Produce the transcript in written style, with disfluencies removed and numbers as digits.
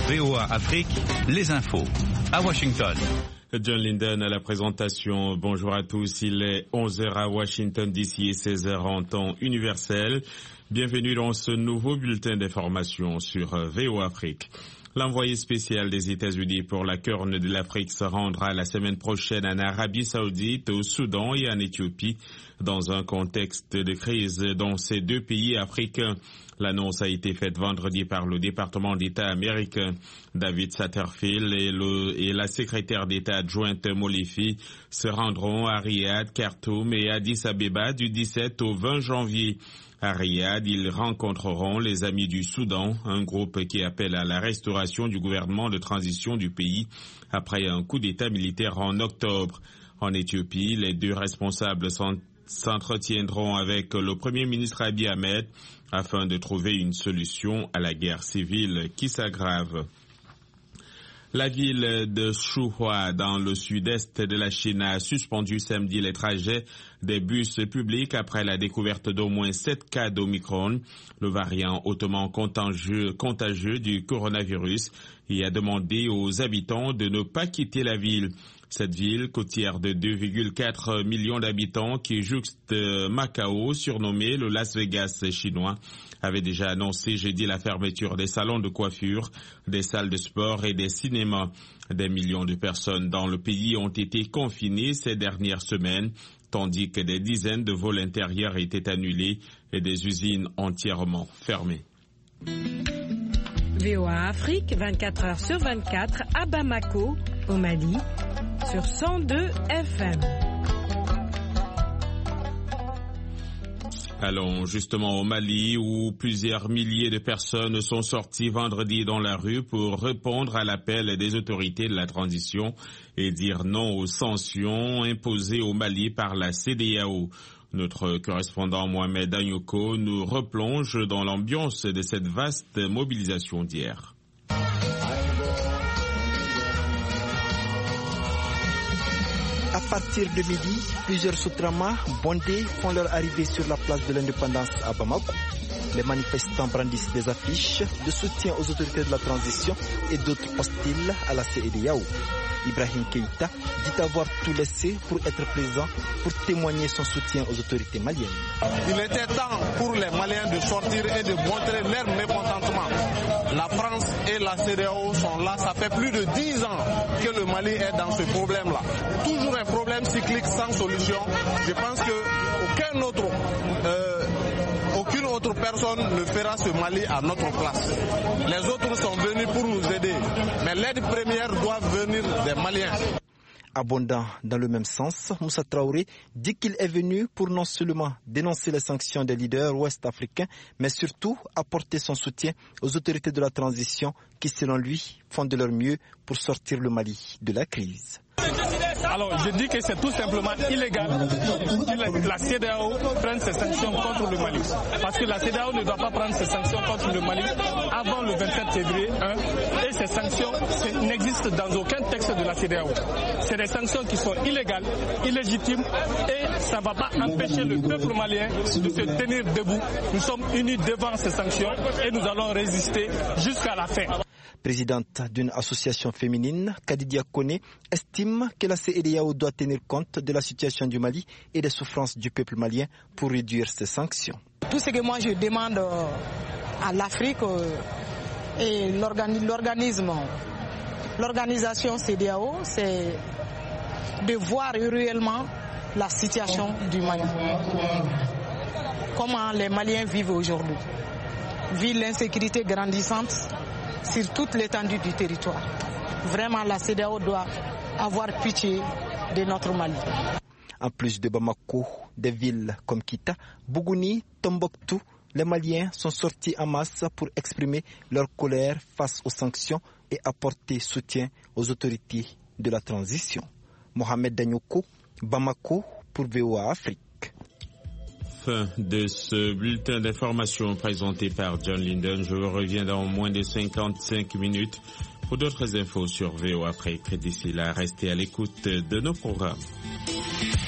VOA Afrique, les infos. À Washington. John Linden à la présentation. Bonjour à tous. Il est 11h à Washington d'ici et 16h en temps universel. Bienvenue dans ce nouveau bulletin d'information sur VOA Afrique. L'envoyé spécial des États-Unis pour la Corne de l'Afrique se rendra la semaine prochaine en Arabie Saoudite, au Soudan et en Éthiopie, dans un contexte de crise dans ces deux pays africains. L'annonce a été faite vendredi par le département d'État américain. David Satterfield et la secrétaire d'État adjointe Molefi se rendront à Riyad, Khartoum et Addis Abeba du 17 au 20 janvier. À Riyad, ils rencontreront les Amis du Soudan, un groupe qui appelle à la restauration du gouvernement de transition du pays après un coup d'État militaire en octobre. En Éthiopie, les deux responsables s'entretiendront avec le Premier ministre Abiy Ahmed afin de trouver une solution à la guerre civile qui s'aggrave. La ville de Shuhua, dans le sud-est de la Chine, a suspendu samedi les trajets des bus publics après la découverte d'au moins 7 cas d'Omicron, le variant hautement contagieux du coronavirus, et a demandé aux habitants de ne pas quitter la ville. Cette ville côtière de 2,4 millions d'habitants qui jouxte Macao, surnommée le Las Vegas chinois, avait déjà annoncé jeudi la fermeture des salons de coiffure, des salles de sport et des cinémas. Des millions de personnes dans le pays ont été confinées ces dernières semaines, tandis que des dizaines de vols intérieurs étaient annulés et des usines entièrement fermées. VOA Afrique, 24 heures sur 24, à Bamako, au Mali, sur 102 FM. Allons justement au Mali, où plusieurs milliers de personnes sont sorties vendredi dans la rue pour répondre à l'appel des autorités de la transition et dire non aux sanctions imposées au Mali par la CEDEAO. Notre correspondant Mohamed Anyoko nous replonge dans l'ambiance de cette vaste mobilisation d'hier. À partir de midi, plusieurs Soutramas bondés font leur arrivée sur la place de l'indépendance à Bamako. Les manifestants brandissent des affiches de soutien aux autorités de la transition et d'autres hostiles à la CEDEAO. Ibrahim Keïta dit avoir tout laissé pour être présent, pour témoigner son soutien aux autorités maliennes. Il était temps pour les Maliens de sortir et de montrer leur mécontentement. La France et la CEDEAO sont là, ça fait plus de 10 ans que le Mali est dans ce problème-là. Toujours un problème cyclique sans solution. Je pense qu'aucune autre personne ne fera ce Mali à notre place. Les autres sont venus pour nous aider, mais l'aide première doit venir des Maliens. Abondant dans le même sens, Moussa Traoré dit qu'il est venu pour non seulement dénoncer les sanctions des leaders ouest-africains, mais surtout apporter son soutien aux autorités de la transition qui, selon lui, font de leur mieux pour sortir le Mali de la crise. Alors je dis que c'est tout simplement illégal que la CEDEAO prenne ses sanctions contre le Mali. Parce que la CEDEAO ne doit pas prendre ses sanctions contre le Mali avant le 27 février 1. Et ces sanctions n'existent dans aucun texte de la CEDEAO. C'est des sanctions qui sont illégales, illégitimes et ça ne va pas empêcher le peuple malien de se tenir debout. Nous sommes unis devant ces sanctions et nous allons résister jusqu'à la fin. Présidente d'une association féminine, Kadidia Kone, estime que la CEDEAO doit tenir compte de la situation du Mali et des souffrances du peuple malien pour réduire ces sanctions. Tout ce que moi je demande à l'Afrique et l'organisation CEDEAO, c'est de voir réellement la situation du Mali. Comment les Maliens vivent aujourd'hui. Vu l'insécurité grandissante sur toute l'étendue du territoire. Vraiment, la CEDEAO doit avoir pitié de notre Mali. En plus de Bamako, des villes comme Kita, Bougouni, Tombouctou, les Maliens sont sortis en masse pour exprimer leur colère face aux sanctions et apporter soutien aux autorités de la transition. Mohamed Danyoko, Bamako pour VOA Afrique. Fin de ce bulletin d'information présenté par John Linden. Je vous reviens dans moins de 55 minutes pour d'autres infos sur VOA Afrique. D'ici là, restez à l'écoute de nos programmes.